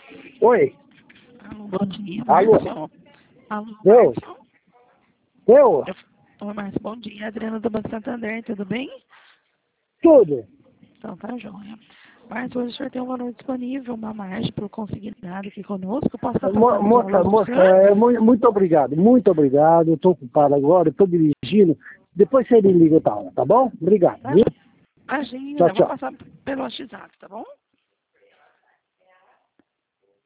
Oi. Alô, bom dia, Alô. Márcio. Alô, Eu? Márcio. Eu? Oi, Márcio, bom dia. Adriana do Banco Santander, tudo bem? Tudo. Então tá joia. Márcio, hoje o senhor tem um valor disponível, uma margem para o consignado aqui conosco. Posso estar passando os valores do Moça, senhor? muito obrigado, muito obrigado. Eu estou ocupado agora, estou dirigindo. Depois você me liga outra hora, tá bom? Obrigado. Tá? Viu? Imagina, Tchau, eu vou tchau. passar pelo WhatsApp, tá bom?